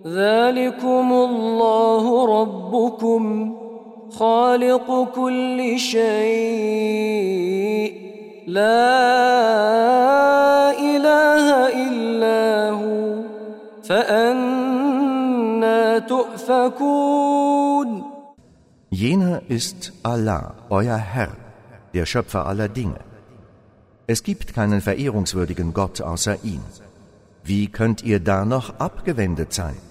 ذلكم الله ربكم خالق كل شيء لا إله إلا هو فأنى تؤفكون. Jener ist Allah, euer Herr, der Schöpfer aller Dinge. Es gibt keinen verehrungswürdigen Gott außer ihm. Wie könnt ihr da noch abgewendet sein?